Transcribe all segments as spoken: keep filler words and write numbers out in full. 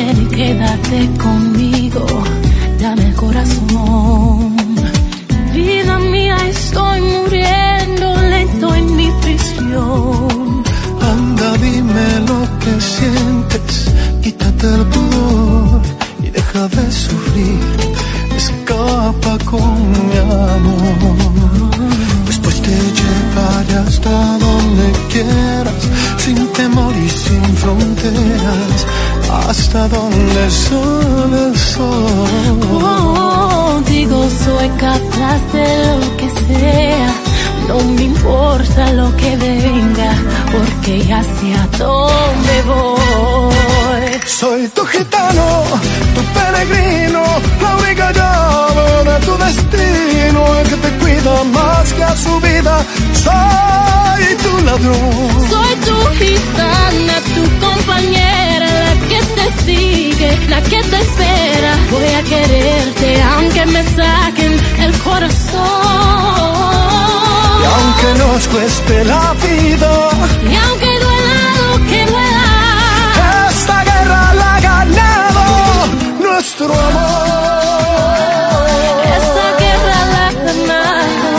ven y quédate conmigo, dame el corazón. Vida mía, estoy muriendo lento en mi prisión. Anda, dime lo que sientes, quítate el pudor y deja de sufrir, escapa con mi amor. Después te llevaré hasta donde quieras, sin temor y sin fronteras, hasta donde sale el sol. Contigo soy capaz de lo que sea, no me importa lo que venga, porque ya sé a dónde voy. Soy tu gitano, tu peregrino, la única llave de tu destino, el que te cuida más que a su vida. Soy tu ladrón. Soy tu gitana, tu compañera, la que te sigue, la que te espera. Voy a quererte aunque me saquen el corazón. Y aunque nos cueste la vida, y aunque duela lo que duela, esta guerra la ha ganado nuestro amor. esta guerra la ha ganado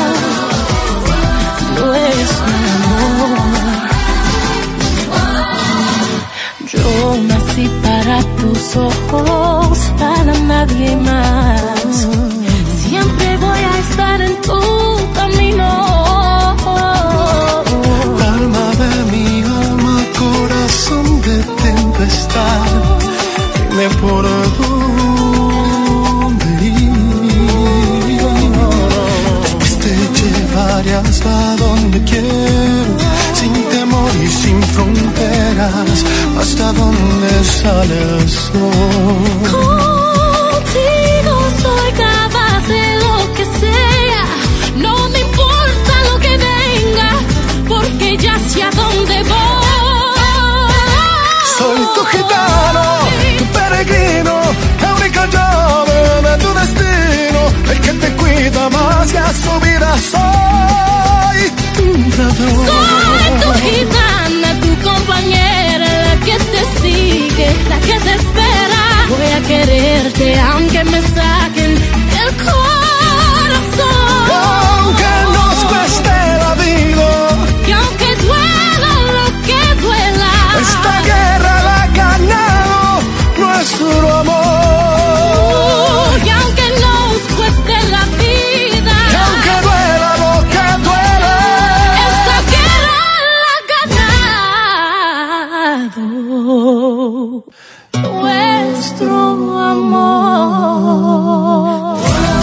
nuestro amor. Yo nací para tus ojos, para nadie más. Siempre voy a estar en tu camino. Alma de mi alma, corazón de tempestad, dime por dónde ir. Después te llevaré hasta donde quiero, sin temor y sin fronteras, hasta donde sale el sol. Contigo soy capaz de lo que sea, no me importa lo que venga, porque ya sé a dónde voy. Soy tu gitano, tu peregrino, la única llave de tu destino, el que te cuida más que a su vida. Soy tu ladrón. Soy tu gitana, tu compañera, la que te sigue, la que te espera. Voy a quererte aunque me saquen el corazón. Aunque nos cueste la vida, Y aunque duela lo que duela, esta guerra la ha ganado nuestro amor. y aunque nos cueste la vida, Y aunque duela lo que duela, esta guerra la ha ganado nuestro amor.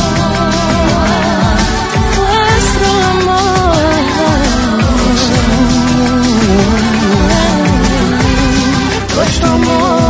Nuestro amor. nuestro amor.